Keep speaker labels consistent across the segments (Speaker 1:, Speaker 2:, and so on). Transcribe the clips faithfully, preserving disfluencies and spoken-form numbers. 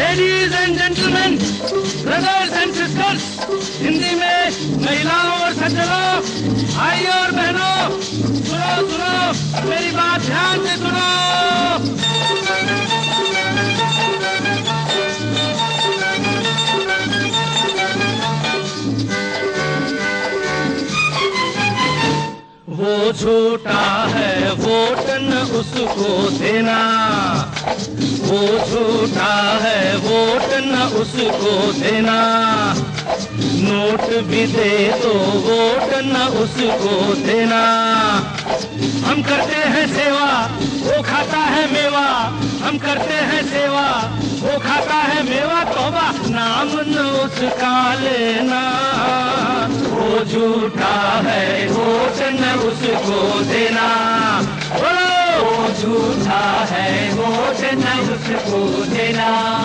Speaker 1: Ladies and gentleman, brothers and sisters, Hindi में महिलाओं और सज्जनों, भाइयों और बहनों, सुनो सुनो मेरी बात ध्यान से सुनो। वो झूठा है वोट न उसको देना, वो झूठा है वोट न उसको देना, नोट भी दे तो वोट न उसको देना। हम करते हैं सेवा वो खाता है मेवा, हम करते हैं सेवा वो खाता है मेवा, तौबा नाम न उसका लेना। वो झूठा है वोट न उसको देना, वो झूठा है वोट न उसको देना।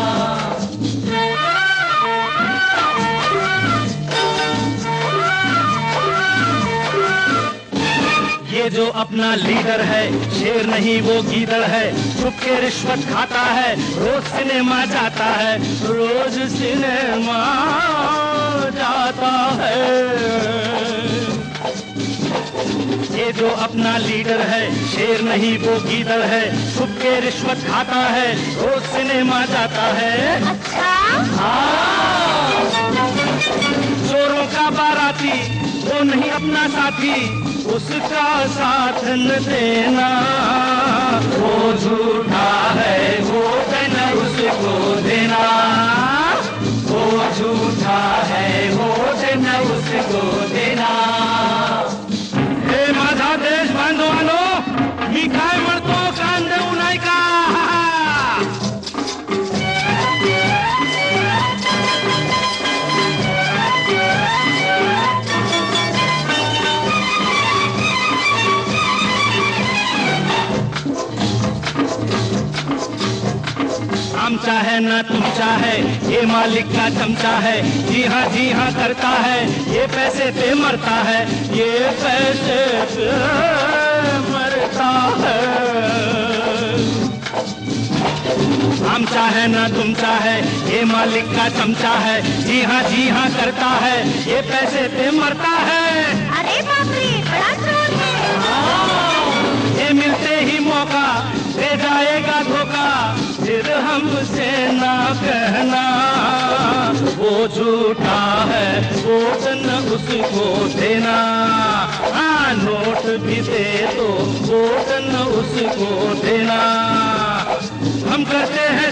Speaker 1: ये जो अपना लीडर है शेर नहीं वो गीदड़ है, छुप के रिश्वत खाता है, रोज सिनेमा जाता है, रोज सिनेमा जाता है। ये जो अपना लीडर है शेर नहीं वो गीदड़ है, छुप के रिश्वत खाता है, रोज सिनेमा जाता है।
Speaker 2: अच्छा?
Speaker 1: हाँ, चोरों का बाराती वो नहीं अपना साथी, उसका साथ न देना। वो झूठा है वोट न उसको देना, वो झूठा है वोट न उसको देना। हे माझा देश बांधवानो, मी काय म्हणतो कान देऊ नाही का? आमचा है ना तुमचा है, ये मालिक का चमचा है, जी हाँ जी हाँ करता है, ये पैसे पे मरता है, ये पैसे पे मरता है। आमचा है ना तुमचा है, ये मालिक का चमचा है, जी हाँ जी हाँ करता है, ये पैसे पे मरता है।
Speaker 2: अरे बाप रे, बड़ा चोर है।
Speaker 1: ये मिलते ही मौका दे जाएगा धोखा, फिर हमसे ना कहना। वो झूठा है वोट न उसको देना, हाँ नोट भी दे तो वोट न उसको देना। हम करते हैं